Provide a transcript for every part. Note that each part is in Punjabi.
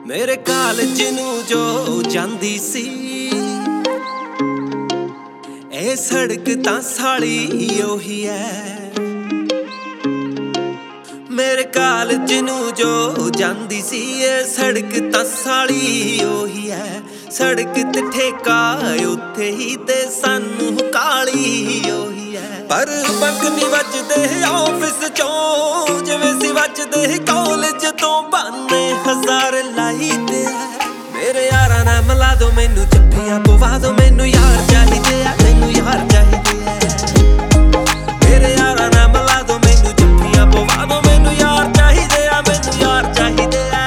ਮੇਰੇ ਕਾਲਜ ਨੂੰ ਜੋ ਜਾਂਦੀ ਸੀ ਇਹ ਸੜਕ ਤਾਂ ਸਾਲੀ ਉਹੀ ਐ। ਮੇਰੇ ਕਾਲਜ ਨੂੰ ਜੋ ਜਾਂਦੀ ਸੀ ਇਹ ਸੜਕ ਤਾਂ ਸਾਲੀ ਉਹੀ ਐ। ਸੜਕ ਤੇ ਠੇਕਾ ਉੱਥੇ ਹੀ ਤੇ ਸਾਨੂੰ ਕਾਲੀ ਉਹੀ ਐ। ਪਰ ਬੰਕ ਨੀ ਵੱਜਦੇ ਆਫਿਸ ਚੋਂ ਜਿਵੇਂ ਸੀ ਵੱਜਦੇ ਕਾਲਜ ਤੋਂ ਬਾਨੇ ਹਜ਼ਾਰ ਲਾਈਦੇ ਆ। ਮੇਰੇ ਯਾਰਾਂ ਨਾਲ ਮਿਲਾ ਦੋ ਮੈਨੂੰ ਜੱਫੀਆਂ ਪਵਾ ਦੋ ਮੈਨੂੰ ਯਾਰ ਚਾਹੀਦੇ ਆ ਮੈਨੂੰ ਯਾਰ ਚਾਹੀਦੇ ਆ। ਮੇਰੇ ਯਾਰਾਂ ਨਾਲ ਮਿਲਾ ਦੋ ਮੈਨੂੰ ਜੱਫੀਆਂ ਪਵਾ ਦੋ ਮੈਨੂੰ ਯਾਰ ਚਾਹੀਦੇ ਆ ਮੈਨੂੰ ਯਾਰ ਚਾਹੀਦੇ ਆ।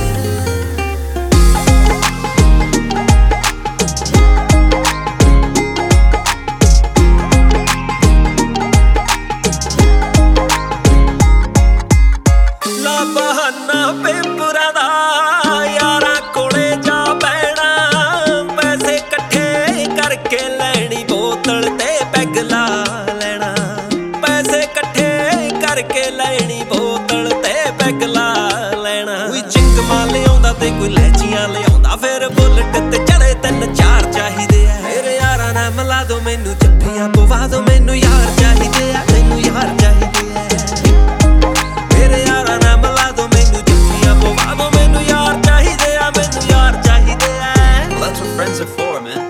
ਲਾ ਬਹਾਨਾ ਪੇਪਰਾਂ ਦਾ ਯਾਰਾਂ ਕੋਲੇ ਜਾ ਬਹਿਣਾ ਪੈਸੇ ਇਕੱਠੇ ਕਰਕੇ ਲੈਣੀ ਬੋਤਲ ਤੇ ਪੈਗ ਲਾ ਲੈਣਾ। ਪੈਸੇ ਇਕੱਠੇ ਕਰਕੇ ਲੈਣੀ ਬੋਤਲ ਤੇ ਪੈਗ ਲਾ ਲੈਣਾ। ਕੋਈ ਚਿੰਗਮਾ ਲਿਆਉਂਦਾ ਤੇ ਕੋਈ ਲੈਚੀਆਂ ਲਿਆਉਂਦਾ ਫਿਰ ਬੁਲਟ ਤੇ ਚੜੇ ਤਿੰਨ ਚਾਰ ਚਾਹੀਦੇ ਆ। ਮੇਰੇ ਯਾਰਾਂ ਨਾਲ ਮਿਲਾ ਦੋ ਮੈਨੂੰ ਜੱਫੀਆਂ ਪਵਾ ਦੋ ਮੈਨੂੰ ਯਾਰ ਚਾਹੀਦੇ ਆ ਮੈਨੂੰ ਯਾਰ ਚਾਹੀਦੇ ਆ। ਮੇਰੇ ਯਾਰਾਂ ਨਾਲ ਮਿਲਾ ਦੋ ਮੈਨੂੰ ਜੱਫੀਆਂ ਪਵਾ ਦੋ ਮੈਨੂੰ ਯਾਰ ਚਾਹੀਦੇ ਆ ਮੈਨੂੰ ਯਾਰ ਚਾਹੀਦੇ ਆ। That's what friends are for, man.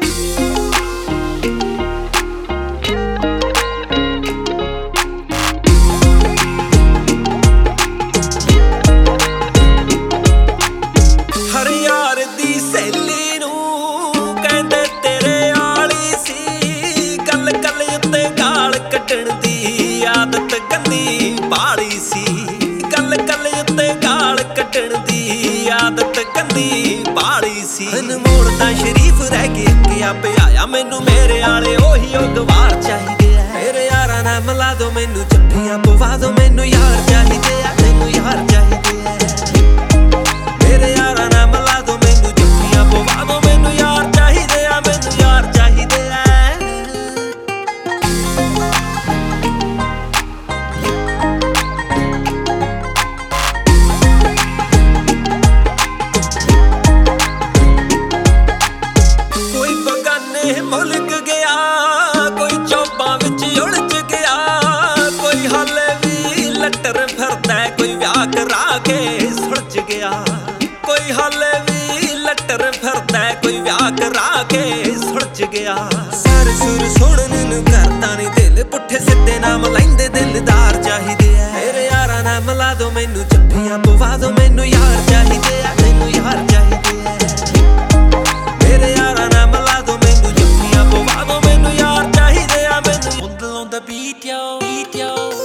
ਹਰ ਯਾਰ ਦੀ ਸਹੇਲੀ ਨੂੰ ਕਹਿੰਦੇ ਤੇਰੇ ਆਲੀ ਸੀ। ਗੱਲ ਗੱਲ ਉੱਤੇ ਗਾਲ ਕੱਢਣ ਦੀ ਆਦਤ ਗੰਦੀ ਬਾਲੀ ਸੀ। ਗੱਲ ਗੱਲ ਉੱਤੇ ਗਾਲ ਕੱਢਣ ਦੀ ਆਦਤ ਗੰਦੀ ਬਾਲੀ ਸੀ। ਅਨਮੋਲ ਤਾਂ ਸ਼ਰੀਫ ਰਹਿ ਕੇ ਅੱਕਿਆ ਪਿਆਇਆ ਮੈਨੂੰ ਮੇਰੇ ਆਲੇ ਉਹੀ ਉਹ ਗਵਾਰ ਚਾਹੀਦੇ ਆ। ਮੇਰੇ ਯਾਰਾਂ ਨਾਲ ਮਿਲਾ ਦੋ ਮੈਨੂੰ ਜੱਫੀਆਂ ਪਵਾ ਦੋ ਮੈਨੂੰ ਯਾਰ ਚਾਹੀਦੇ ਆ ਮੈਨੂੰ ਯਾਰ ਚਾਹੀਦੇ ਆ। ਮੇਰੇ ਯਾਰਾਂ ਨਾਲ ਮਿਲਾ ਦੋ ਮੈਨੂੰ ਜੱਫੀਆਂ ਪਵਾ ਦੋ ਮੈਨੂੰ ਯਾਰ ਚਾਹੀਦੇ ਆ ਮੈਨੂੰ ਯਾਰ ਚਾਹੀਦੇ ਆ। ਕੋਈ ਬਗਾਨੇ ਮੁਲਕ ਗਿਆ ਕੋਈ ਚੋਪਾਂ ਵਿੱਚ ਉਲਝ ਗਿਆ। ਕੋਈ ਹਾਲੇ ਵੀ ਲੱਟਰ ਫਿਰਦਾ ਕੋਈ ਵਿਆਹ ਕਰਾ ਕੇ ਸੁਲਝ ਗਿਆ। ਕੋਈ ਹਾਲੇ ਵੀ ਲੱਟਰ ਫਿਰਦਾ ਕੋਈ ਵਿਆਹ ਕਰਾ ਕੇ ਸੁਲਝ ਗਿਆ। ਸਰ ਸੁਰ ਸੁਣਨ ਨੂੰ ਕਰਦਾ ਨੀ ਦਿਲ ਪੁੱਠੇ ਸਿੱਧੇ ਨਾਮ ਲੈਂਦੇ ਦਿਲਦਾਰ ਚਾਹੀਦੇ ਆ। ਮੇਰੇ ਯਾਰਾਂ ਨਾਲ ਮਿਲਾ ਦੋ ਮੈਨੂੰ ਜੱਫੀਆਂ ਪਵਾ ਦੋ ਮੈਨੂੰ ਯਾਰ ਚਾਹੀਦੇ ਆ ਮੈਨੂੰ ਯਾਰ ਚਾਹੀਦੇ ਆ। ਮੇਰੇ ਯਾਰਾਂ ਨਾਲ ਮਿਲਾ ਦੋ ਮੈਨੂੰ ਜੱਫੀਆਂ ਪਵਾ ਦੋ ਮੈਨੂੰ ਯਾਰ ਚਾਹੀਦੇ ਆ ਮੈਨੂੰ। On the beat yo